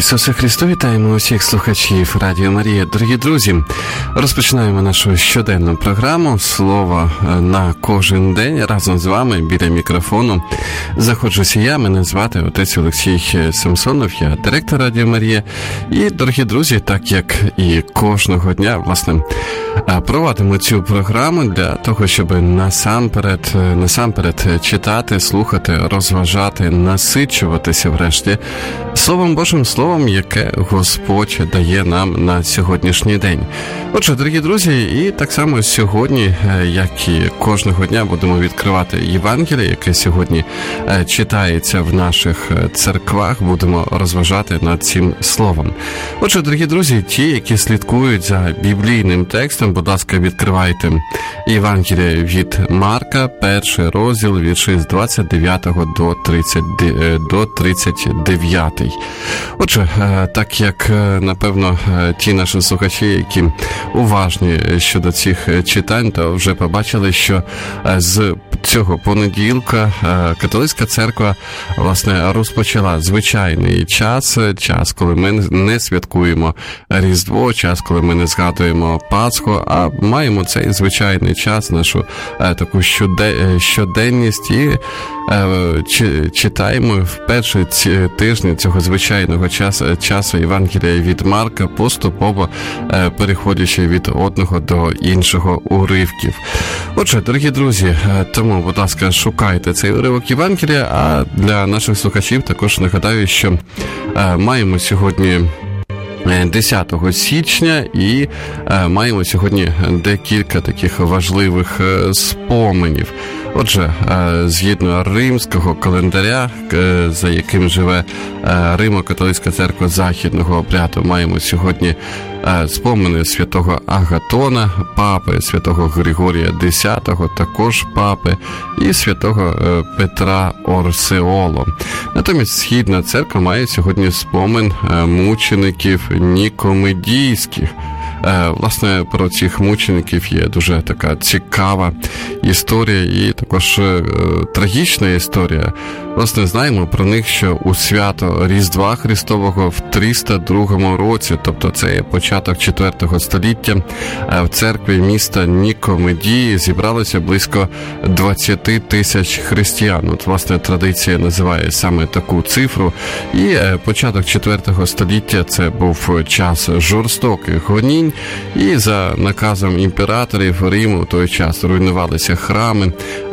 Ісусе Христу, вітаємо усіх слухачів Радіо Марія. Дорогі друзі, розпочинаємо нашу щоденну програму «Слово на кожен день». Разом з вами біля мікрофону знаходжуся я, мене звати отець Олексій Самсонов, я директор Радіо Марія. І, дорогі друзі, так як і кожного дня, власне, проводимо цю програму для того, щоб насамперед читати, слухати, розважати, насичуватися врешті Словом Божим, Словом, яке Господь дає нам на сьогоднішній день. Отже, дорогі друзі, і так само сьогодні, як і кожного дня, будемо відкривати Євангеліє, яке сьогодні читається в наших церквах, будемо розважати над цим словом. Отже, дорогі друзі, ті, які слідкують за біблійним текстом, будь ласка, відкривайте Євангеліє від Марка, перший розділ, вірші з 29 до 39. Отже, так як, напевно, ті наші слухачі, які уважні щодо цих читань, то вже побачили, що з цього понеділка католицька церква, власне, розпочала звичайний час, коли ми не святкуємо Різдво, час, коли ми не згадуємо Пасху, а маємо цей звичайний час, нашу таку щоденність, і читаємо в перші тижні цього звичайного часу Євангелія від Марка, поступово переходячи від одного до іншого уривків. Отже, дорогі друзі, тому, будь ласка, шукайте цей уривок Євангелія, а для наших слухачів також нагадаю, що маємо сьогодні 10 січня і маємо сьогодні декілька таких важливих споменів. Отже, згідно римського календаря, за яким живе Римо-католицька церква західного обряду, маємо сьогодні спомини святого Агатона, папи, святого Григорія X, також папи, і святого Петра Орсеоло. Натомість східна церква має сьогодні спомин мучеників нікомедійських. Власне, про цих мучеників є дуже така цікава історія і також трагічна історія. Власне, знаємо про них, що у свято Різдва Христового в 302 році, тобто це є початок 4 століття, в церкві міста Нікомедії зібралося близько 20 тисяч християн. От, власне, традиція називає саме таку цифру. І початок 4 століття це був час жорстоких гонінь, і за наказом імператорів Риму в той час руйнувалися храми,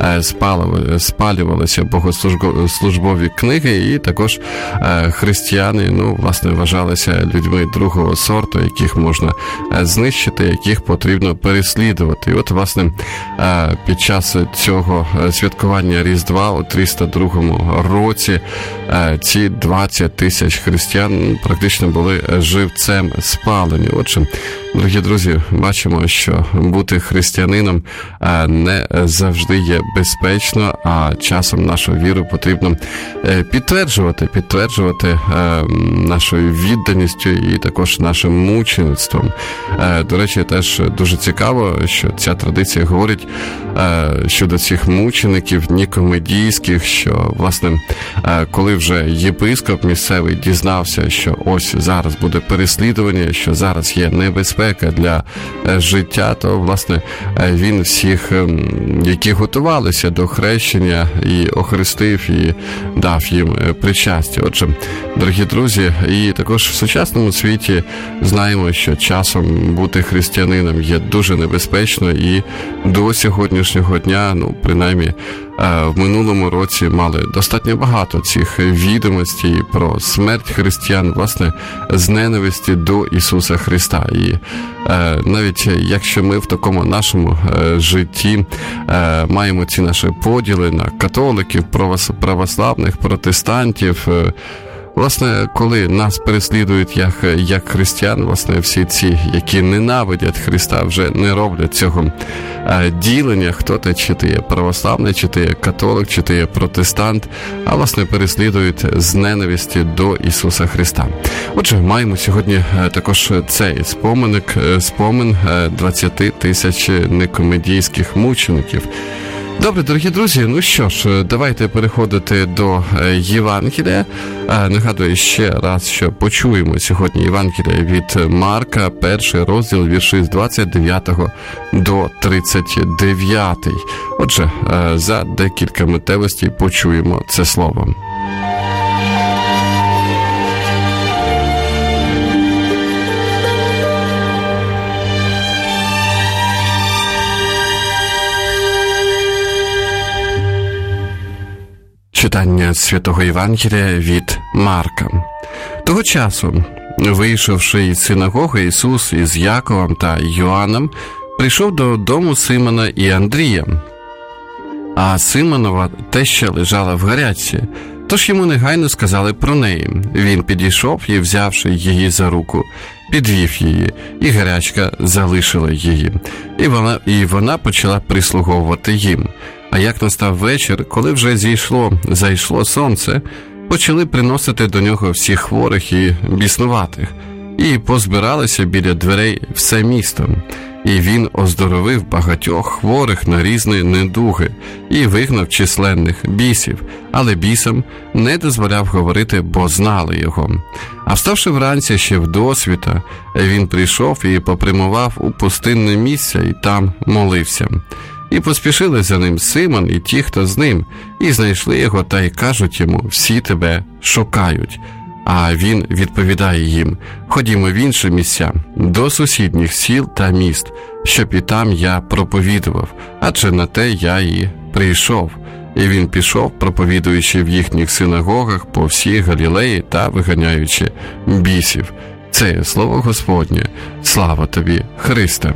спалювалися богослужбові книги, і також християни, власне, вважалися людьми другого сорту, яких можна знищити, яких потрібно переслідувати. І от, власне, під час цього святкування Різдва у 302 році ці 20 тисяч християн практично були живцем спалені. Отже, дорогі друзі, бачимо, що бути християнином не завжди є безпечно, а часом нашу віру потрібно підтверджувати нашою відданістю і також нашим мучеництвом. До речі, теж дуже цікаво, що ця традиція говорить щодо цих мучеників нікомедійських, що, власне, коли вже єпископ місцевий дізнався, що ось зараз буде переслідування, що зараз є небезпека для життя, то, власне, він всіх, які готувалися до хрещення, і охрестив, і дав їм причастя. Отже, дорогі друзі, і також в сучасному світі знаємо, що часом бути християнином є дуже небезпечно, і до сьогоднішнього дня, принаймні, в минулому році мали достатньо багато цих відомостей про смерть християн, власне, з ненависті до Ісуса Христа. І навіть якщо ми в такому нашому житті маємо ці наші поділи на католиків, православних, протестантів, власне, коли нас переслідують як християн, власне, всі ці, які ненавидять Христа, вже не роблять цього ділення, хто ти, чи ти є православний, чи ти є католик, чи ти є протестант, а, власне, переслідують з ненависті до Ісуса Христа. Отже, маємо сьогодні також цей спомин 20 тисяч некомедійських мучеників. Добре, дорогі друзі, ну що ж, давайте переходити до Євангелія. Нагадую ще раз, що почуємо сьогодні Євангелія від Марка, перший розділ, вірші з 29 до 39. Отже, за декілька миттєвостей почуємо це слово. Читання Святого Євангелія від Марка. Того часу, вийшовши із синагоги, Ісус із Яковом та Йоанном прийшов до дому Симона і Андрія. А Симонова теща лежала в гарячці, тож йому негайно сказали про неї. Він підійшов і, взявши її за руку, підвів її, і гарячка залишила її. І вона почала прислуговувати їм. А як настав вечір, коли вже зайшло сонце, почали приносити до нього всіх хворих і біснуватих, і позбиралися біля дверей все місто. І він оздоровив багатьох хворих на різні недуги і вигнав численних бісів, але бісам не дозволяв говорити, бо знали його. А вставши вранці ще вдосвіта, він прийшов і попрямував у пустинне місце, і там молився. І поспішили за ним Симон і ті, хто з ним, і знайшли його, та й кажуть йому: «Всі тебе шукають». А він відповідає їм: «Ходімо в інші місця, до сусідніх сіл та міст, щоб і там я проповідував, адже на те я і прийшов». І він пішов, проповідуючи в їхніх синагогах по всій Галілеї та виганяючи бісів. Це є слово Господнє. Слава тобі, Христе!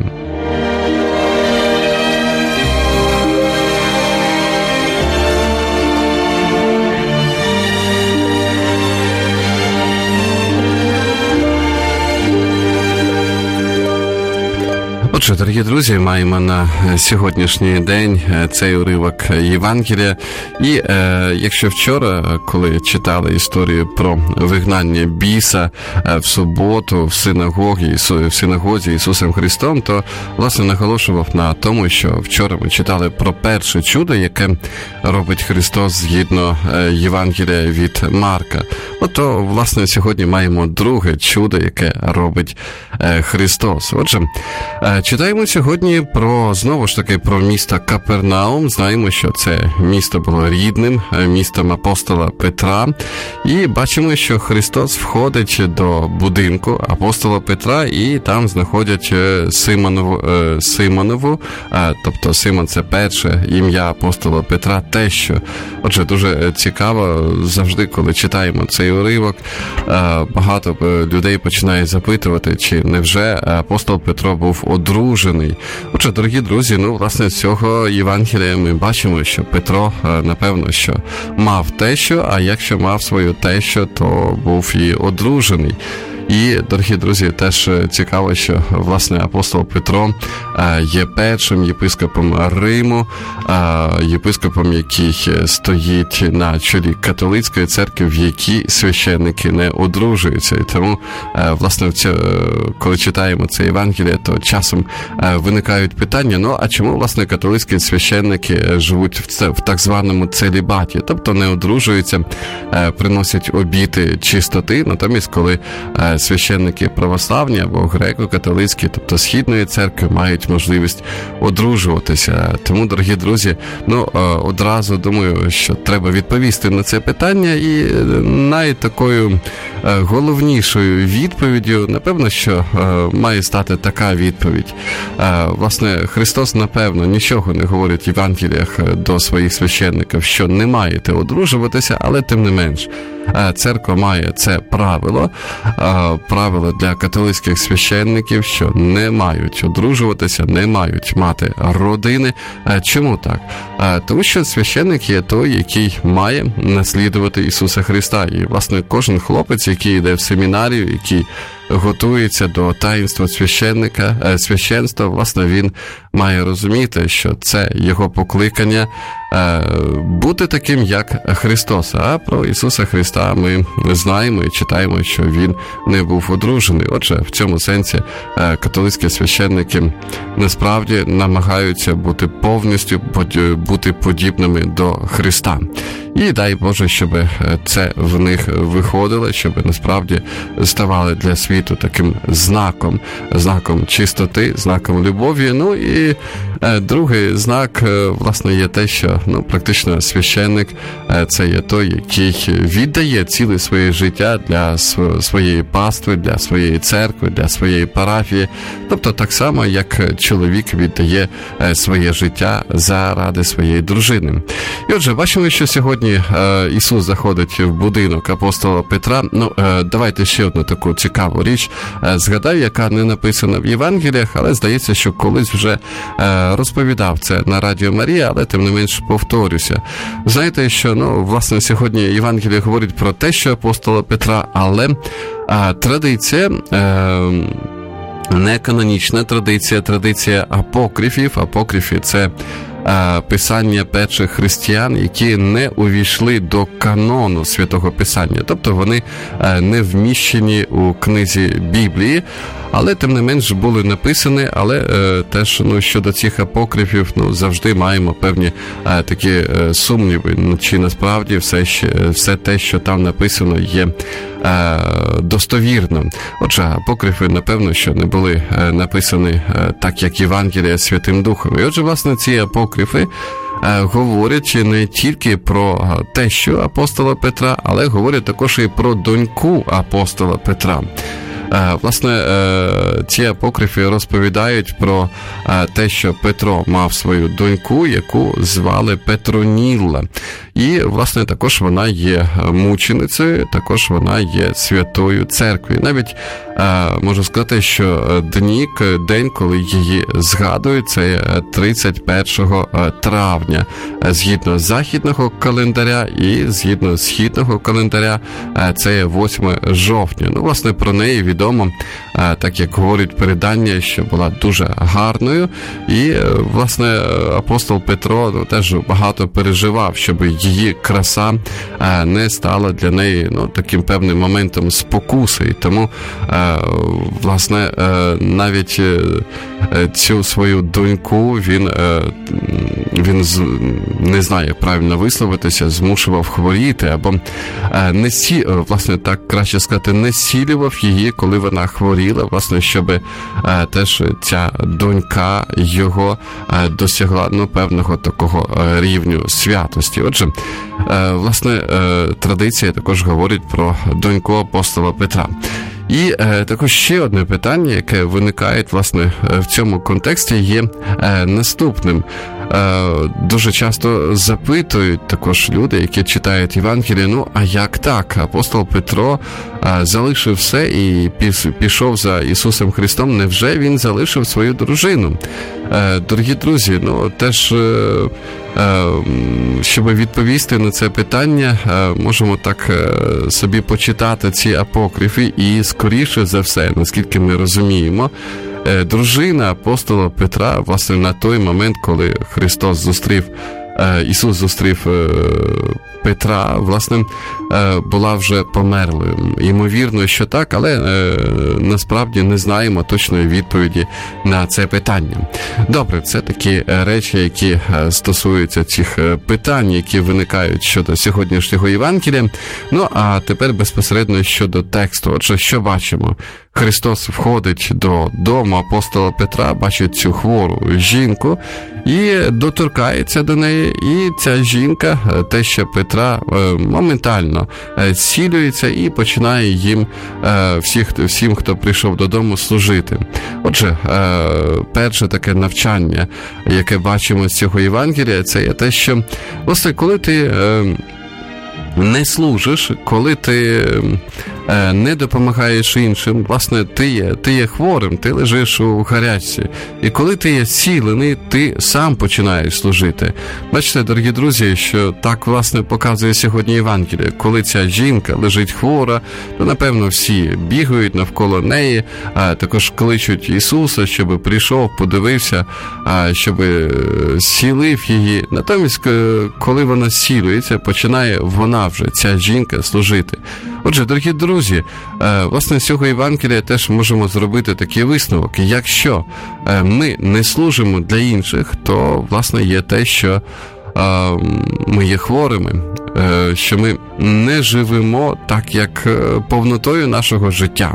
Отже, дорогі друзі, маємо на сьогоднішній день цей уривок Євангелія. І якщо вчора, коли читали історію про вигнання біса в суботу в синагозі Ісусом Христом, то, власне, наголошував на тому, що вчора ми читали про перше чудо, яке робить Христос згідно Євангелія від Марка. Ото, власне, сьогодні маємо друге чудо, яке робить Христос. Отже, читаємо сьогодні знову ж таки про місто Капернаум. Знаємо, що це місто було рідним містом апостола Петра. І бачимо, що Христос входить до будинку апостола Петра, і там знаходять Симонову, тобто Симон – це перше ім'я апостола Петра, тещу. Отже, дуже цікаво завжди, коли читаємо цей уривок, багато людей починає запитувати, чи невже апостол Петро був одружений. Отже, дорогі друзі, власне, з цього Євангелія ми бачимо, що Петро, напевно, що мав тещу, а якщо мав свою тещу, то був і одружений. І, дорогі друзі, теж цікаво, що, власне, апостол Петро є першим єпископом Риму, єпископом, який стоїть на чолі католицької церкви, в якій священники не одружуються. І тому, власне, коли читаємо це Євангеліє, то часом виникають питання, а чому, власне, католицькі священники живуть в так званому целібаті, тобто не одружуються, приносять обіти чистоти, натомість, коли священники православні або греко-католицькі, тобто Східної церкви, мають можливість одружуватися. Тому, дорогі друзі, одразу думаю, що треба відповісти на це питання, і найтакою головнішою відповіддю, напевно, що має стати така відповідь. Власне, Христос, напевно, нічого не говорить в Євангеліях до своїх священників, що не маєте одружуватися, але тим не менш, церква має це правило для католицьких священників, що не мають одружуватися, не мають мати родини. Чому так? Тому що священник є той, який має наслідувати Ісуса Христа. І, власне, кожен хлопець, який йде в семінарію, який готується до таїнства священства, власне, він має розуміти, що це його покликання бути таким, як Христос. А про Ісуса Христа ми знаємо і читаємо, що Він не був одружений. Отже, в цьому сенсі католицькі священники насправді намагаються бути повністю бути подібними до Христа. І дай Боже, щоб це в них виходило, щоб насправді ставали для світу таким знаком чистоти, знаком любові. Ну і другий знак, власне, є те, що практично священник це є той, який віддає ціле своє життя для своєї пастви, для своєї церкви, для своєї парафії. Тобто так само, як чоловік віддає своє життя заради своєї дружини. І отже, бачимо, що сьогодні Ісус заходить в будинок апостола Петра. Давайте ще одну таку цікаву річ згадаю, яка не написана в Євангеліях, але здається, що колись вже розповідав це на Радіо Марія, але тим не менш повторюся. Знаєте, що, власне, сьогодні Євангелія говорить про те, що апостола Петра, але традиція, не канонічна традиція апокрифів. Апокрифи – це писання перших християн, які не увійшли до канону Святого Писання. Тобто вони не вміщені у книзі Біблії, але тим не менш були написані, але теж щодо цих апокрифів завжди маємо певні такі сумніви, чи насправді все те, що там написано, є достовірно. Отже, апокрифи, напевно, що не були написані так, як Євангелія Святим Духом. І отже, власне, ці апокрифи говорять не тільки про тещу апостола Петра, але говорять також і про доньку апостола Петра. Власне, ці апокрифи розповідають про те, що Петро мав свою доньку, яку звали Петронілла. І, власне, також вона є мученицею, також вона є святою церквою. Навіть можу сказати, що день, коли її згадують, це 31 травня. Згідно західного календаря і згідно східного календаря, це є 8 жовтня. Власне, про неї відомо, так як говорять передання, що була дуже гарною. І, власне, апостол Петро теж багато переживав, щоб її краса не стала для неї таким певним моментом спокуси. І тому, власне, навіть цю свою доньку він не знає, як правильно висловитися, змушував хворіти, або власне, так краще сказати, не зцілював її, коли вона хворіла, власне, щоб теж ця донька його досягла певного такого рівню святості. Отже, власне, традиція також говорить про доньку апостола Петра. І також ще одне питання, яке виникає, власне, в цьому контексті, є наступним. Дуже часто запитують також люди, які читають Євангеліє, а як так? Апостол Петро залишив все і пішов за Ісусом Христом. Невже він залишив свою дружину? Дорогі друзі, теж, щоб відповісти на це питання, можемо так собі почитати ці апокрифи, і скоріше за все, наскільки ми розуміємо, дружина апостола Петра, власне, на той момент, коли Ісус зустрів Петра, власне, була вже померлою. Ймовірно, що так, але насправді не знаємо точної відповіді на це питання. Добре, це такі речі, які стосуються цих питань, які виникають щодо сьогоднішнього Євангелія. А тепер безпосередньо щодо тексту. Отже, що бачимо? Христос входить до дому апостола Петра, бачить цю хвору жінку і доторкається до неї, і ця жінка, теща Петра, моментально зцілюється і починає їм всім, хто прийшов додому, служити. Отже, перше таке навчання, яке бачимо з цього Євангелія, це є те, що, власне, коли ти не служиш, коли ти не допомагаєш іншим, власне, ти є хворим, ти лежиш у гарячці. І коли ти є зцілений, ти сам починаєш служити. Бачите, дорогі друзі, що так, власне, показує сьогодні Євангеліє. Коли ця жінка лежить хвора, то, напевно, всі бігають навколо неї, також кличуть Ісуса, щоб прийшов, подивився, щоб зцілив її. Натомість, коли вона зцілюється, починає вона вже, ця жінка, служити. Отже, дорогі друзі, власне, з цього Євангелія теж можемо зробити такий висновок. Якщо ми не служимо для інших, то, власне, є те, що ми є хворими, що ми не живемо так, як повнотою нашого життя.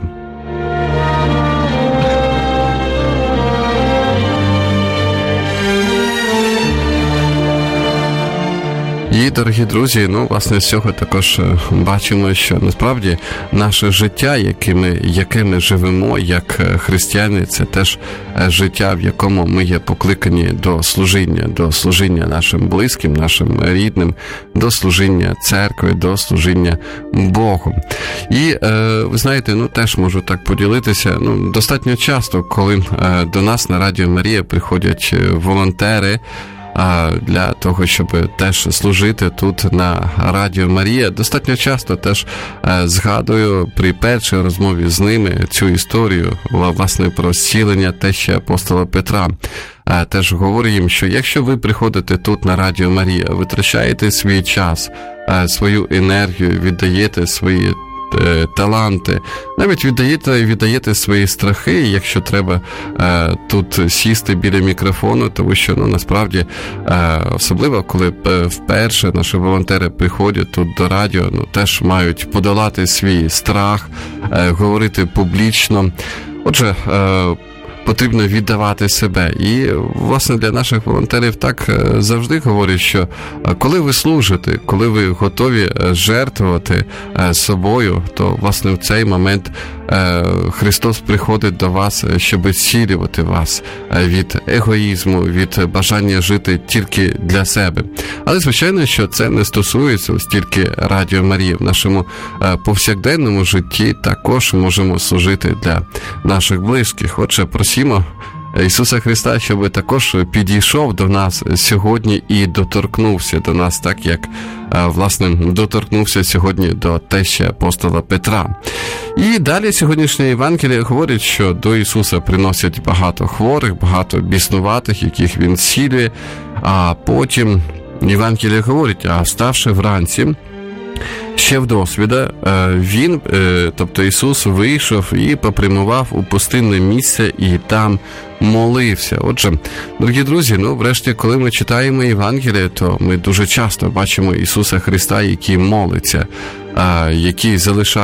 І, дорогі друзі, власне, з цього також бачимо, що насправді наше життя, яке ми живемо як християни, це теж життя, в якому ми є покликані до служіння нашим близьким, нашим рідним, до служіння церкви, до служіння Богу. І, ви знаєте, теж можу так поділитися, достатньо часто, коли до нас на Радіо Марія приходять волонтери, для того, щоб теж служити тут на Радіо Марія. Достатньо часто теж згадую при першій розмові з ними цю історію, власне, про зцілення тещі апостола Петра. Теж говорю їм, що якщо ви приходите тут на Радіо Марія, витрачаєте свій час, свою енергію, віддаєте свої таланти, навіть віддаєте свої страхи, якщо треба тут сісти біля мікрофону, тому що, насправді, особливо, коли вперше наші волонтери приходять тут до радіо, теж мають подолати свій страх, говорити публічно. Отже, потрібно віддавати себе. І, власне, для наших волонтерів так завжди говорять, що коли ви служите, коли ви готові жертвувати собою, то, власне, в цей момент Христос приходить до вас, щоб зцілювати вас від егоїзму, від бажання жити тільки для себе. Але, звичайно, що це не стосується ось тільки Радіо Марії. В нашому повсякденному житті також можемо служити для наших близьких. Отже, просимо Ісуса Христа, щоб також підійшов до нас сьогодні і доторкнувся до нас, так як, власне, доторкнувся сьогодні до тещі апостола Петра. І далі сьогоднішнє Євангеліє говорить, що до Ісуса приносять багато хворих, багато біснуватих, яких Він зцілює, а потім Євангеліє говорить, а вставши вранці, ще вдосвіта, він, тобто Ісус, вийшов і попрямував у пустинне місце і там молився. Отже, дорогі друзі, врешті, коли ми читаємо Євангеліє, то ми дуже часто бачимо Ісуса Христа, який молиться, який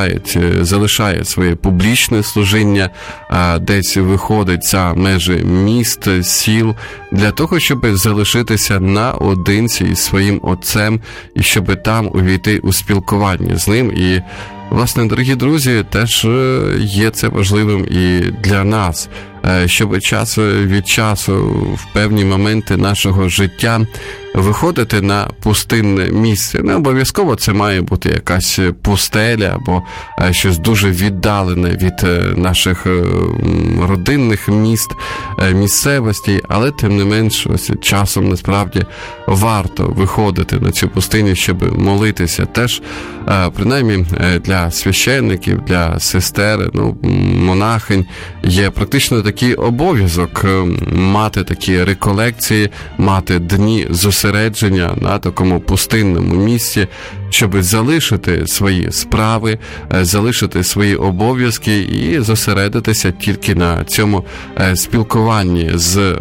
залишає своє публічне служіння, десь виходить за межі міст, сіл, для того, щоб залишитися наодинці із своїм Отцем, і щоб там увійти у спілкування з Ним. І, власне, дорогі друзі, теж є це важливим і для нас, щоб час від часу в певні моменти нашого життя виходити на пустинне місце. Не обов'язково це має бути якась пустеля або щось дуже віддалене від наших родинних міст, місцевостей, але тим не менш ось часом насправді варто виходити на цю пустиню, щоб молитися. Теж, принаймні, для священників, для сестер, монахинь є практично такий обов'язок мати такі реколекції, мати дні зосередження на такому пустинному місці, щоб залишити свої справи, залишити свої обов'язки і зосередитися тільки на цьому спілкуванні з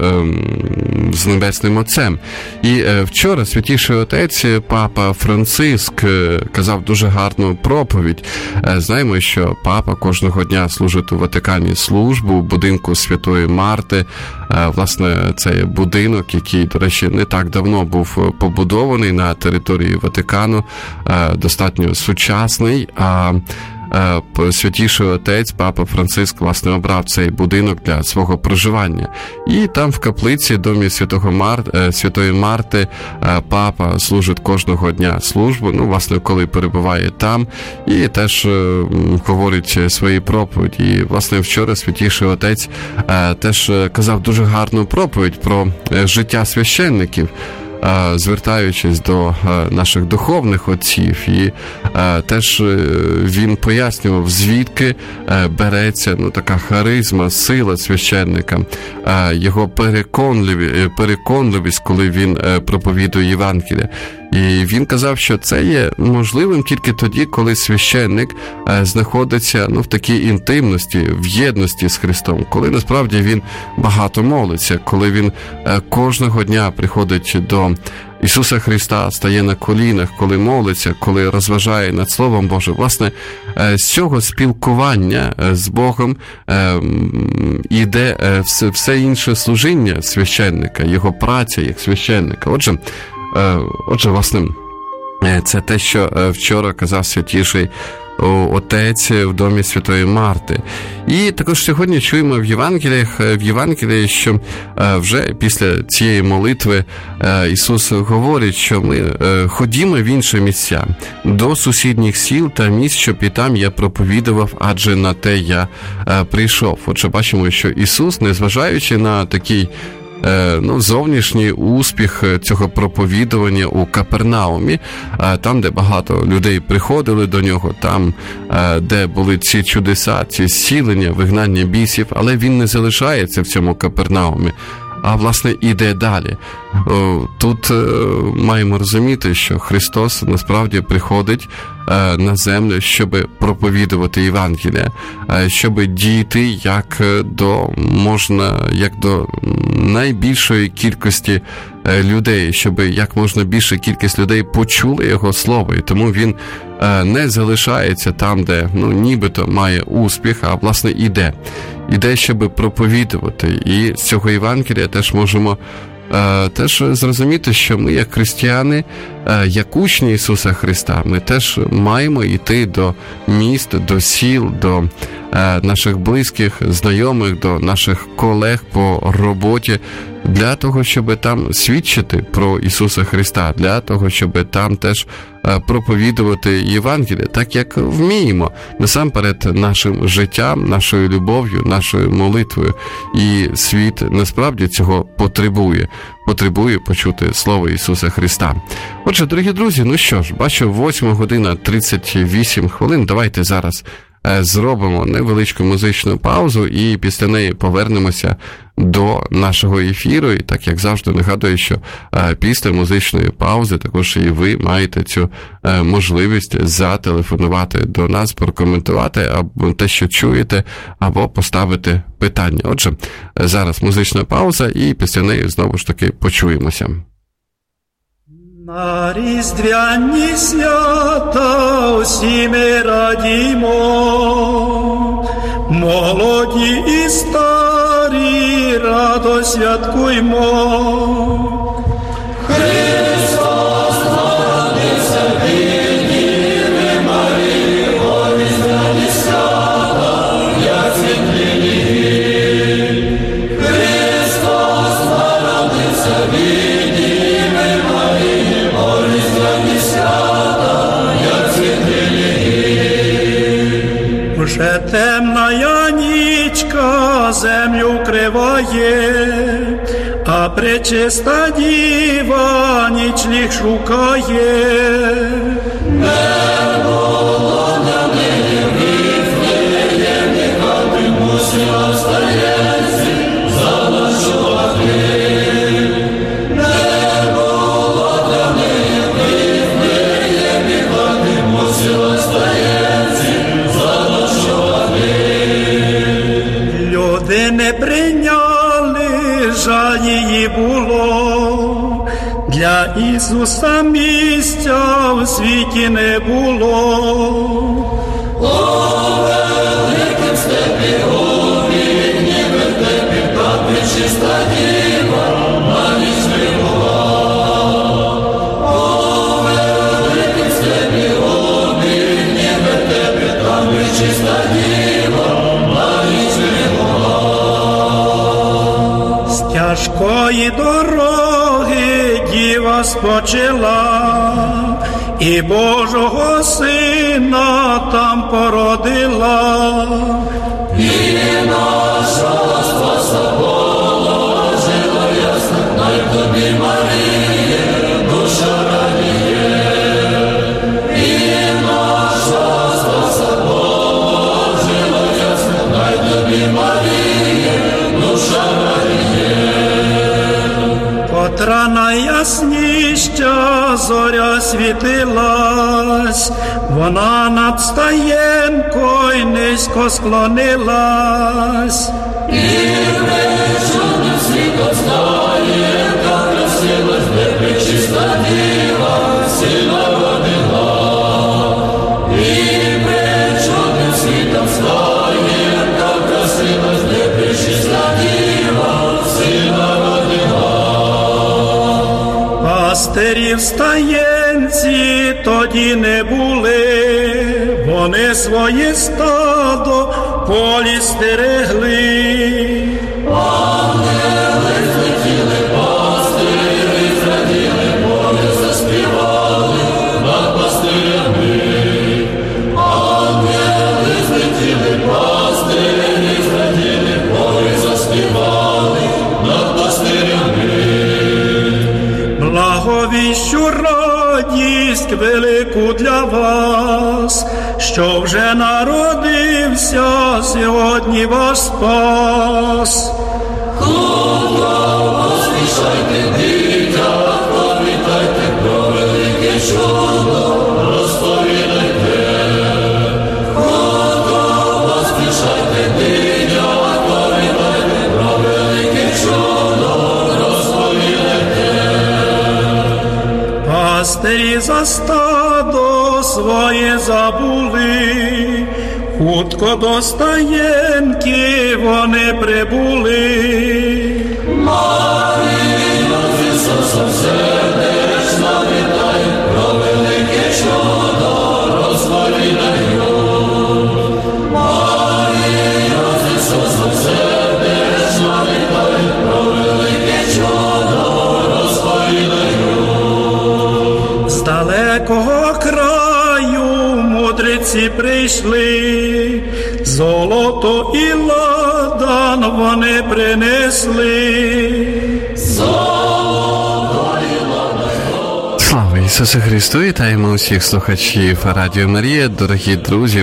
Небесним Отцем. І вчора Святіший Отець, Папа Франциск, казав дуже гарну проповідь. Знаємо, що Папа кожного дня служить у Ватикані службу у будинку Святої Марти. Власне, це будинок, який, до речі, не так давно був побудований на території Ватикану, достатньо сучасний. святіший отець, папа Франциск, власне, обрав цей будинок для свого проживання. І там в каплиці, домі Святої Марти, папа служить кожного дня службу, власне, коли перебуває там, і теж говорить свої проповіді. І, власне, вчора святіший отець теж казав дуже гарну проповідь про життя священників, звертаючись до наших духовних отців, і теж він пояснював, звідки береться така харизма, сила священника, його переконливість, коли він проповідує Євангеліє. І він казав, що це є можливим тільки тоді, коли священник знаходиться в такій інтимності, в єдності з Христом, коли насправді він багато молиться, коли він кожного дня приходить до Ісуса Христа, стає на колінах, коли молиться, коли розважає над Словом Божим. Власне, з цього спілкування з Богом іде все інше служіння священника, його праця як священника. Отже, власне, це те, що вчора казав святіший отець в домі Святої Марти. І також сьогодні чуємо в Євангелії, що вже після цієї молитви Ісус говорить, що ми ходімо в інші місця, до сусідніх сіл та міст, щоб і там я проповідував, адже на те я прийшов. Отже, бачимо, що Ісус, незважаючи на такий зовнішній успіх цього проповідування у Капернаумі, там, де багато людей приходили до нього, там, де були ці чудеса, ці зцілення, вигнання бісів, але він не залишається в цьому Капернаумі, а, власне, іде далі. Тут маємо розуміти, що Христос насправді приходить на землю, щоб проповідувати Євангелія, щоб дійти як до найбільшої кількості людей, щоб як можна більша кількість людей почули Його Слово. І тому Він не залишається там, де нібито має успіх, а, власне, іде, щоб проповідувати. І з цього Євангелія теж можемо теж зрозуміти, що ми, як християни, як учні Ісуса Христа, ми теж маємо йти до міст, до сіл, до наших близьких, знайомих, до наших колег по роботі, для того, щоб там свідчити про Ісуса Христа, для того, щоб там теж проповідувати Євангеліє, так як вміємо, насамперед нашим життям, нашою любов'ю, нашою молитвою. І світ насправді цього потребує почути Слово Ісуса Христа. Отже, дорогі друзі, бачу, 8:38. Давайте зараз зробимо невеличку музичну паузу і після неї повернемося до нашого ефіру. І так, як завжди, нагадую, що після музичної паузи також і ви маєте цю можливість зателефонувати до нас, прокоментувати або те, що чуєте, або поставити питання. Отже, зараз музична пауза і після неї знову ж таки почуємося. На різдвяні свята усі ми радімо, молоді і старі радо святкуймо. Христос народився, Діви Марії, о різдвяні свята, як світлі. Христос народився, уже темна нічка землю вкриває, а пречиста діва нічліг шукає. Не було для неї в Вифлеємі хати, мусила встається, заночувати. Не було для неї в Вифлеємі хати, мусила встається, заночувати. Люди не прийняли, жаль її було, для Ісуса місця в світі не було. О, великим степі горі, ніби в тебе та пречиста діва, на ніч прибула. О, великим степі горі, ніби в тебе та тої дороги діва спочила, і Божого Сина там породила. І наша спаса положила ясна, най тобі, Маріє, душа радіє. І наша спаса положила ясна, най тобі, Маріє, душа радіє. Котра найясніща зоря світилась, вона над стаєнкою низько склонилась. І вечорним світом стаєнка красилась, де пречиста діва сина родила. І вечорним світом стаєнка красилась, де пречиста діва сина родила. Пастирі в стаєнці тоді не були, вони своє стадо в полі стерегли. Ангели злетіли, пастирі зраділи, поле заспівали над пастирями. Ангели злетіли, пастирі зраділи, поле заспівали над пастирями. Благовіщу радість велику для вас, що вже народився сьогодні ваш спас. Худо поспішайте, дитя, повітайте про велике чудо, розповідайте. Худо поспішайте, дитя, повітайте про велике чудо, розповідайте. Пастирі за стадо своє забули, хутко до стаєнки вони прибули. Марія з Ісусом сердечно вітає, про велике чудо розповідаю. Марія з Ісусом сердечно вітає, про велике чудо розповідаю. З далекого краю мудреці прийшли, золото і ладан вони принесли. Слава Ісусу Христу! Вітаємо усіх слухачів Радіо Марія. Дорогі друзі,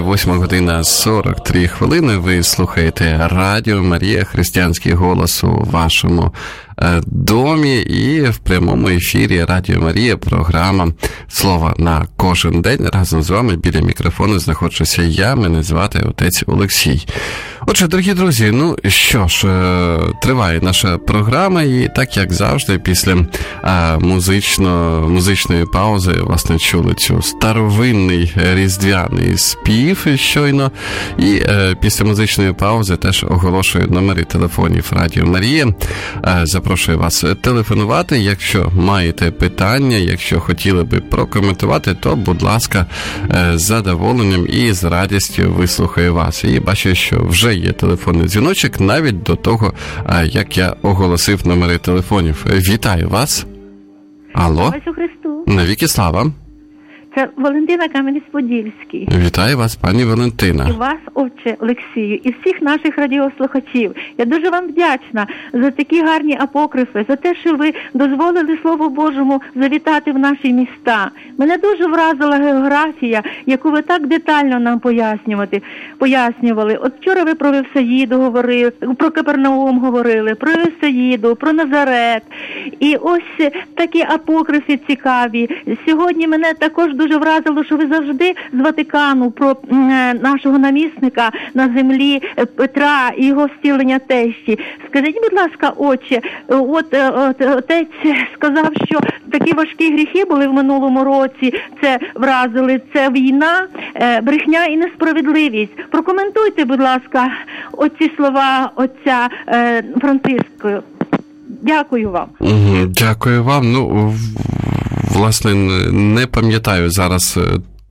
8:43. Ви слухаєте Радіо Марія, християнський голос у вашому домі, і в прямому ефірі Радіо Марія, програма «Слово на кожен день». Разом з вами біля мікрофону знаходжуся я, мене звати отець Олексій. Отже, дорогі друзі, ну що ж, триває наша програма, і так як завжди, після музичної паузи, власне, чули цю старовинний різдвяний спів щойно, і після музичної паузи теж оголошую номери телефонів Радіо Марія. Запрошую вас телефонувати, якщо маєте питання, якщо хотіли би прокоментувати, то, будь ласка, з задоволенням і з радістю вислухаю вас. І бачу, що вже є телефонний дзвіночок, навіть до того, як я оголосив номери телефонів. Вітаю вас. Алло. Слава Христу. Навіки слава. Це Валентина Кам'янець-Подільський. Вітаю вас, пані Валентина. І вас, отче Олексію, і всіх наших радіослухачів. Я дуже вам вдячна за такі гарні апокрифи, за те, що ви дозволили Слову Божому завітати в наші міста. Мене дуже вразила географія, яку ви так детально нам пояснювали. От вчора ви про Вифсаїду говорили, про Капернаум говорили, про Вифсаїду, про Назарет. І ось такі апокрифи цікаві. Сьогодні мене також дуже вразило, що ви завжди з Ватикану про нашого намісника на землі Петра і його зцілення тещі. Скажіть, будь ласка, отче, отець сказав, що такі важкі гріхи були в минулому році, це вразили, це війна, брехня і несправедливість. Прокоментуйте, будь ласка, оці слова отця Франциска. Дякую вам. Дякую вам. Ну, власне, не пам'ятаю зараз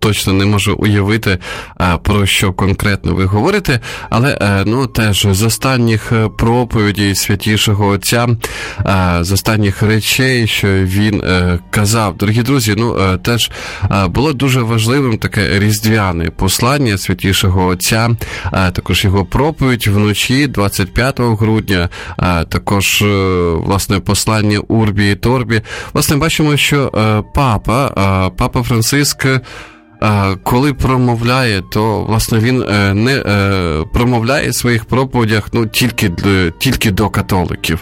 точно не можу уявити, про що конкретно ви говорите, але, теж з останніх проповідей Святішого Отця, з останніх речей, що він казав, дорогі друзі, теж було дуже важливим таке різдвяне послання Святішого Отця, також його проповідь вночі 25 грудня, також, власне, послання Урбі і Торбі. Власне, бачимо, що Папа Франциск, коли промовляє, то, власне, він не промовляє в своїх проповідях тільки до католиків,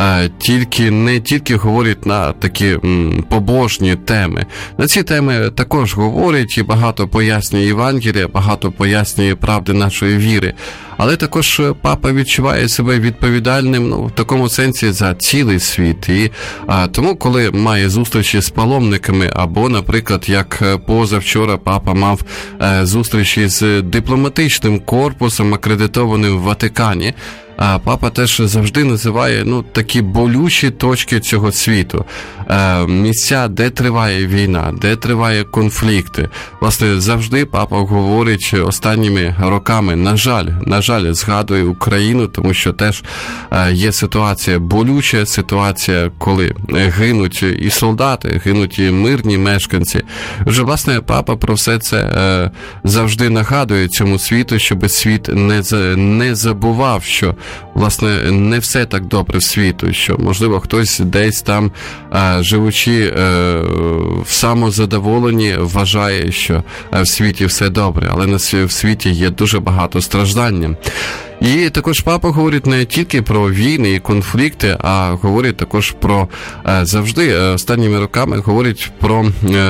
не тільки говорить на такі побожні теми. На ці теми також говорить і багато пояснює Євангелія, багато пояснює правди нашої віри. Але також папа відчуває себе відповідальним, в такому сенсі, за цілий світ. І тому, коли має зустрічі з паломниками, або, наприклад, як позавчора папа мав зустрічі з дипломатичним корпусом, акредитованим в Ватикані, папа теж завжди називає такі болючі точки цього світу. Місця, де триває війна, де триває конфлікти. Власне, завжди папа говорить останніми роками, на жаль, згадує Україну, тому що теж є ситуація болюча, ситуація, коли гинуть і солдати, гинуть і мирні мешканці. Вже, власне, папа про все це завжди нагадує цьому світу, щоб світ не забував, що, власне, не все так добре в світу, що, можливо, хтось десь там, живучи в самозадоволенні, вважає, що в світі все добре, але в світі є дуже багато страждання. І також папа говорить не тільки про війни і конфлікти, а говорить також про, завжди останніми роками говорить про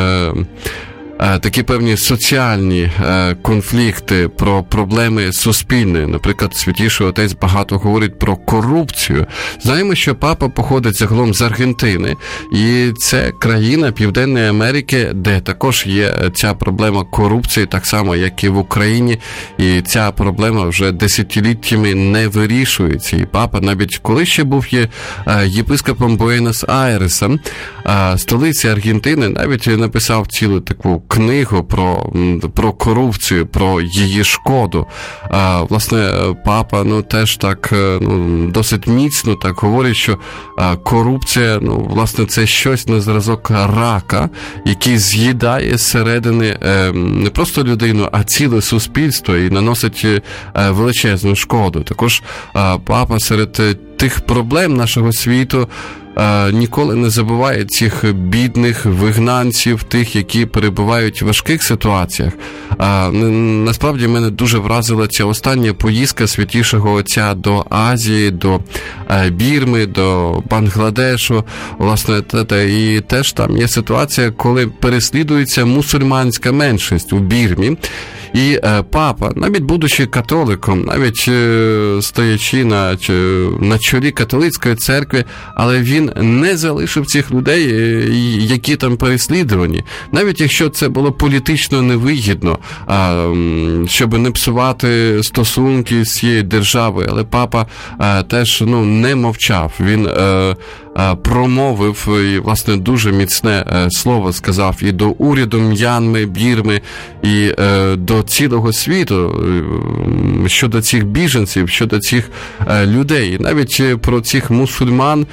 такі певні соціальні конфлікти, про проблеми суспільні. Наприклад, Святіший Отець багато говорить про корупцію. Знаємо, що папа походить загалом з Аргентини, і це країна Південної Америки, де також є ця проблема корупції, так само, як і в Україні, і ця проблема вже десятиліттями не вирішується. І папа, навіть коли ще був єпископом Буенос-Айреса, столиці Аргентини, навіть написав цілу таку книгу про корупцію, про її шкоду. Власне, папа, теж так, досить міцно так говорить, що корупція, власне, це щось на зразок рака, який з'їдає зсередини не просто людину, а ціле суспільство і наносить величезну шкоду. Також папа серед тих проблем нашого світу ніколи не забуває цих бідних вигнанців, тих, які перебувають в важких ситуаціях. Насправді, мене дуже вразила ця остання поїздка Святішого Отця до Азії, до Бірми, до Бангладешу. Власне, і теж там є ситуація, коли переслідується мусульманська меншість у Бірмі. І папа, навіть будучи католиком, навіть стоячи на чолі католицької церкви, але він не залишив цих людей, які там переслідувані. Навіть якщо це було політично невигідно, щоб не псувати стосунки з цією державою, але папа теж не мовчав. Він промовив і, власне, дуже міцне слово сказав і до уряду М'янми, Бірми, і до цілого світу щодо цих біженців, щодо цих людей. І навіть про цих мусульман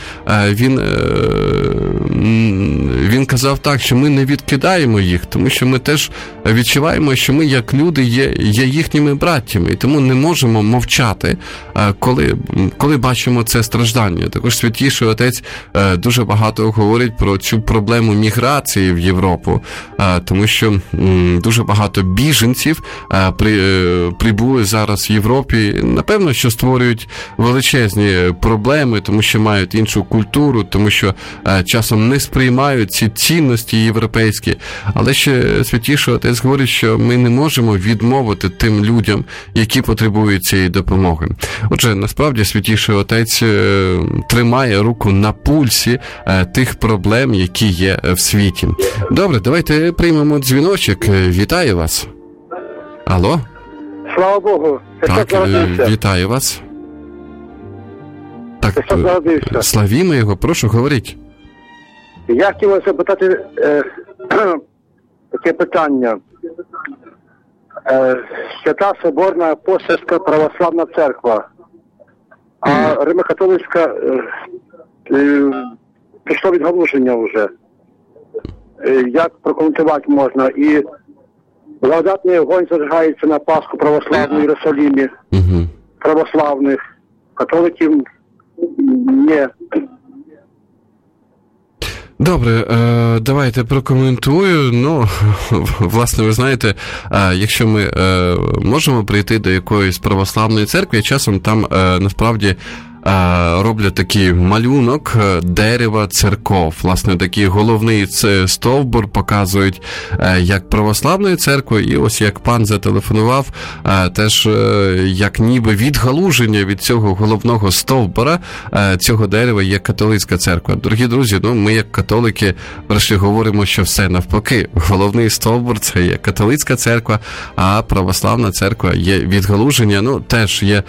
він казав так, що ми не відкидаємо їх, тому що ми теж відчуваємо, що ми, як люди, є їхніми браттями, і тому не можемо мовчати, коли бачимо це страждання. Також Святіший Отець дуже багато говорить про цю проблему міграції в Європу, тому що дуже багато біженців прибули зараз в Європі. Напевно, що створюють величезні проблеми, тому що мають іншу культуру, тому що часом не сприймають ці цінності європейські. Але ще Святіший Отець говорить, що ми не можемо відмовити тим людям, які потребують цієї допомоги. Отже, насправді Святіший Отець тримає руку на пульсі тих проблем, які є в світі. Добре, давайте приймемо дзвіночок. Вітаю вас. Алло? Слава Богу. Так, вітаю вас. Так, славімо його, прошу, говоріть. Я хотів вас запитати таке питання. Свята Соборна Апостольська Православна Церква. А Римо-католицька пішло відгалуження вже. Як прокоментувати можна? І благодатний огонь зажигається на Пасху православну в Єрусалимі. Православних. Католиків ні. Добре, давайте прокоментую. Ну, власне, ви знаєте, якщо ми можемо прийти до якоїсь православної церкви, часом там насправді роблять такий малюнок дерева церков. Власне, такий головний стовбур показують як православної церкви, і ось як пан зателефонував, теж як ніби відгалуження від цього головного стовбура цього дерева є католицька церква. Дорогі друзі, ну ми як католики врешті говоримо, що все навпаки. Головний стовбур – це є католицька церква, а православна церква є відгалуження. Ну, теж є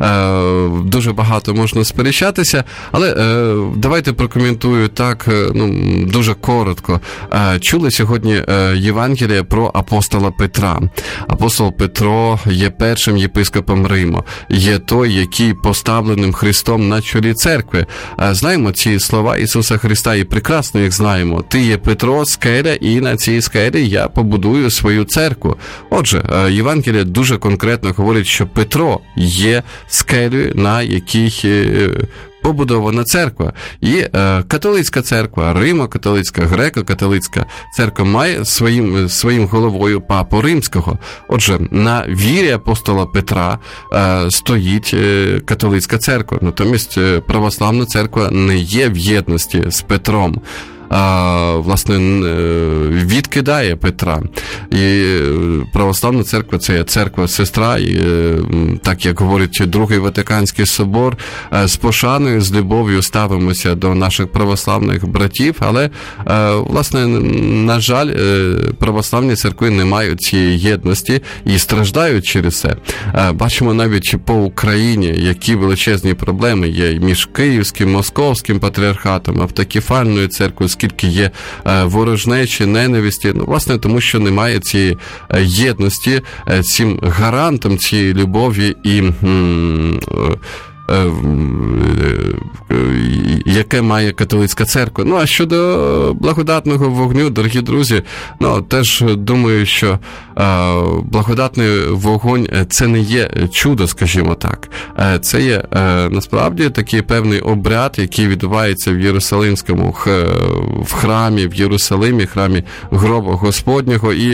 дуже багато можна сперечатися, але давайте прокоментую так, дуже коротко. Чули сьогодні Євангелія про апостола Петра. Апостол Петро є першим єпископом Риму, є той, який поставленим Христом на чолі церкви. Знаємо ці слова Ісуса Христа і прекрасно їх знаємо. Ти є Петро, скеля, і на цій скелі я побудую свою церкву. Отже, Євангелія дуже конкретно говорить, що Петро є скелею, на якій побудована церква. І католицька церква, Римо-католицька, греко-католицька церква має своїм головою папу Римського. Отже, на вірі апостола Петра стоїть католицька церква. Натомість православна церква не є в єдності з Петром. Власне, відкидає Петра. І православна церква – це є церква-сестра, і так, як говорить Другий Ватиканський собор, з пошаною, з любов'ю ставимося до наших православних братів, але, власне, на жаль, православні церкви не мають цієї єдності і страждають через це. Бачимо навіть по Україні, які величезні проблеми є між Київським, Московським патріархатом, автокефальною церквою, скільки є ворожнечі, ненависті, власне, тому що немає цієї єдності, цим гарантом цієї любові і яке має католицька церква. Ну, а щодо благодатного вогню, дорогі друзі, теж думаю, що благодатний вогонь – це не є чудо, скажімо так. Це є, насправді, такий певний обряд, який відбувається в Єрусалимському в храмі, в Єрусалимі, храмі гроба Господнього, і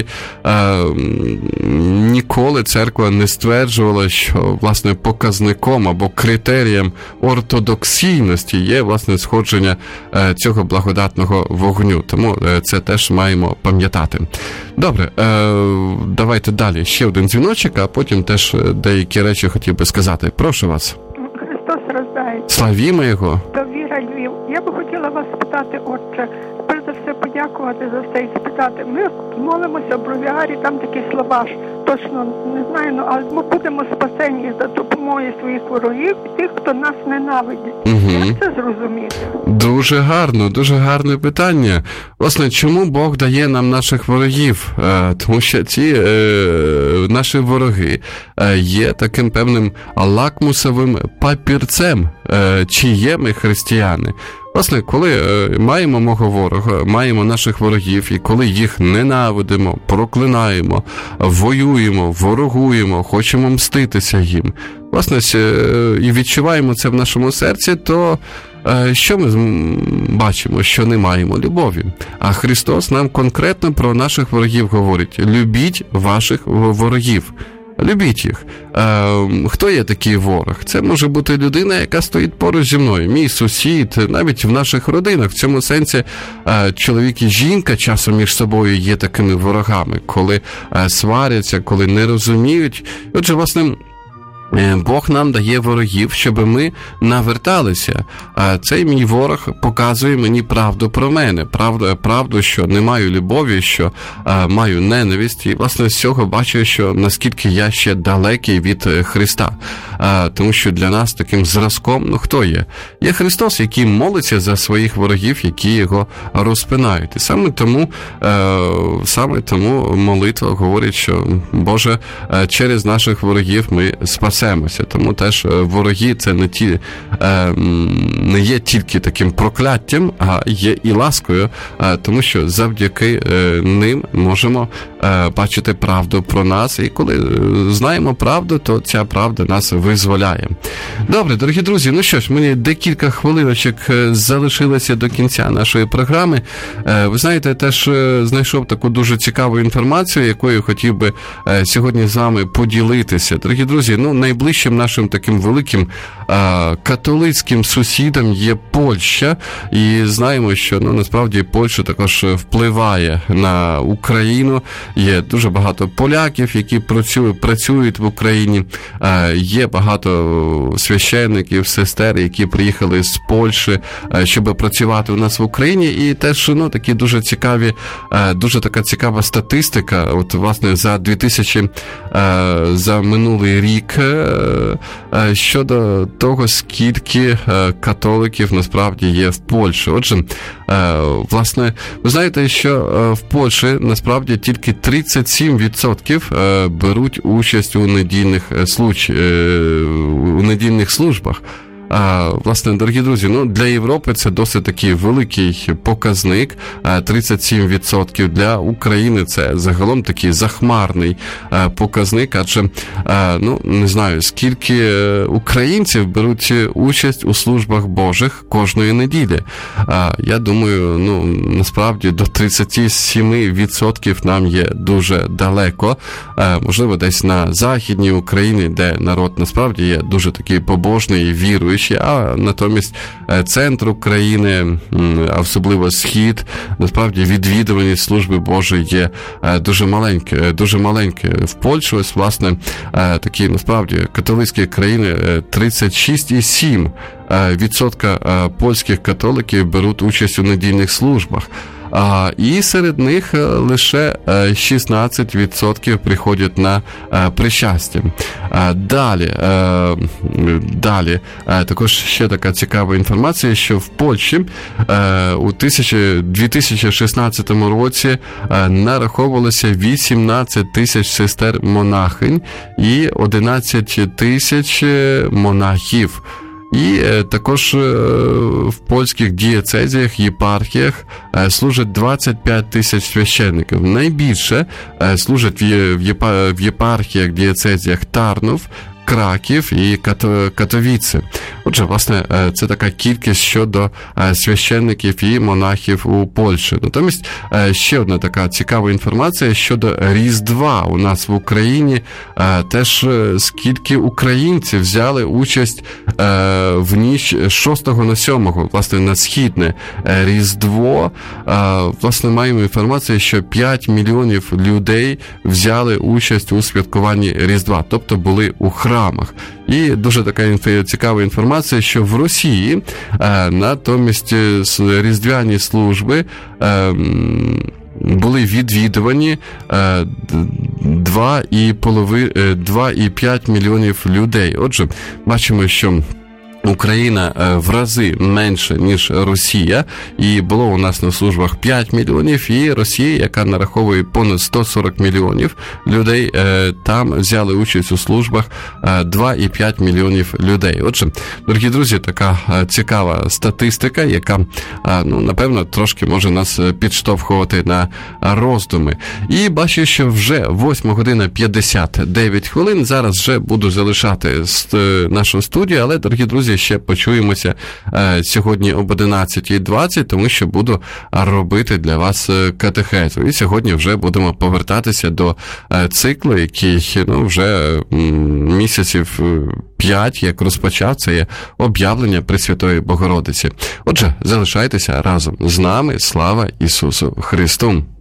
ніколи церква не стверджувала, що, власне, показником або критерієм ортодоксійності є, власне, сходження цього благодатного вогню. Тому це теж маємо пам'ятати. Добре, давайте далі. Ще один дзвіночок, а потім теж деякі речі хотів би сказати. Прошу вас. Христос рождається. Славімо Його. Довіра Львів. Я би хотіла вас спитати, отче, перш за все подякувати за все і спитати. Ми молимося в бровіарі, там такі слова ж, точно не знаю, але ми будемо спасені за допомогою своїх ворогів і тих, хто нас ненавидить. Як це зрозуміти? Дуже гарне питання. Власне, чому Бог дає нам наших ворогів? Тому що ці наші вороги є таким певним лакмусовим папірцем, чи є ми християни. Власне, коли маємо мого ворога, маємо наших ворогів, і коли їх ненавидимо, проклинаємо, воюємо, ворогуємо, хочемо мститися їм, власне, і відчуваємо це в нашому серці, то що ми бачимо? Що не маємо любові. А Христос нам конкретно про наших ворогів говорить: любіть ваших ворогів. Любіть їх. Хто є такий ворог? Це може бути людина, яка стоїть поруч зі мною. Мій сусід, навіть в наших родинах. В цьому сенсі чоловік і жінка часом між собою є такими ворогами, коли сваряться, коли не розуміють. Отже, власне, Бог нам дає ворогів, щоб ми наверталися. А цей мій ворог показує мені правду про мене. Правду, що не маю любові, що маю ненависть. І, власне, з цього бачу, що наскільки я ще далекий від Христа. Тому що для нас таким зразком, хто є? Є Христос, який молиться за своїх ворогів, які його розпинають. І саме тому молитва говорить, що, Боже, через наших ворогів ми спасемося. Тому теж вороги це не є тільки таким прокляттям, а є і ласкою, тому що завдяки ним можемо бачити правду про нас. І коли знаємо правду, то ця правда нас визволяє. Добре, дорогі друзі, ну що ж, мені декілька хвилиночок залишилося до кінця нашої програми. Ви знаєте, теж знайшов таку дуже цікаву інформацію, якою хотів би сьогодні з вами поділитися. Дорогі друзі, найближчим нашим таким великим католицьким сусідом є Польща, і знаємо, що насправді Польща також впливає на Україну. Є дуже багато поляків, які працюють в Україні. Є багато священників, сестер, які приїхали з Польщі, щоб працювати у нас в Україні. І теж такі дуже така цікава статистика. От, власне, за минулий рік щодо того, скільки католиків насправді є в Польщі. Отже, власне, ви знаєте, що в Польщі насправді тільки 37% беруть участь у недільних службах. Власне, дорогі друзі, для Європи це досить такий великий показник, 37%. Для України це загалом такий захмарний показник, адже, не знаю, скільки українців беруть участь у службах Божих кожної неділі. Я думаю, насправді до 37% нам є дуже далеко. Можливо, десь на Західній Україні, де народ насправді є дуже такий побожний і віруючий, а натомість центр України, а особливо Схід, насправді відвідуваність служби Божої є дуже маленьке. В Польщі, ось, власне, такі, насправді, католицькі країни 36,7% польських католиків беруть участь у недільних службах. І серед них лише 16% приходять на причастя. Далі, також ще така цікава інформація, що в Польщі у 2016 році нараховувалося 18 тисяч сестер-монахинь і 11 тисяч монахів. І також в польських дієцезіях, єпархіях служать 25 тисяч священників. Найбільше служать в єпархіях, дієцезіях Тарнов, Краків і Катовіце. Отже, власне, це така кількість щодо священників і монахів у Польщі. Натомість, ще одна така цікава інформація щодо Різдва у нас в Україні. Теж скільки українців взяли участь в ніч 6 на 7, власне, на східне Різдво. Власне, маємо інформацію, що 5 мільйонів людей взяли участь у святкуванні Різдва, тобто були у храмах. І дуже така цікава інформація, що в Росії натомість різдвяні служби були відвідувані 2,5 мільйонів людей. Отже, бачимо, що Україна в рази менше, ніж Росія, і було у нас на службах 5 мільйонів, і Росія, яка нараховує понад 140 мільйонів людей, там взяли участь у службах 2,5 мільйонів людей. Отже, дорогі друзі, така цікава статистика, яка, напевно, трошки може нас підштовхувати на роздуми. І бачу, що вже 8:59. Зараз вже буду залишати нашу студію, але, дорогі друзі, ще почуємося сьогодні об 11:20, тому що буду робити для вас катехезу. І сьогодні вже будемо повертатися до циклу, який вже місяців 5, як розпочав, це є об'явлення Пресвятої Богородиці. Отже, залишайтеся разом з нами. Слава Ісусу Христу!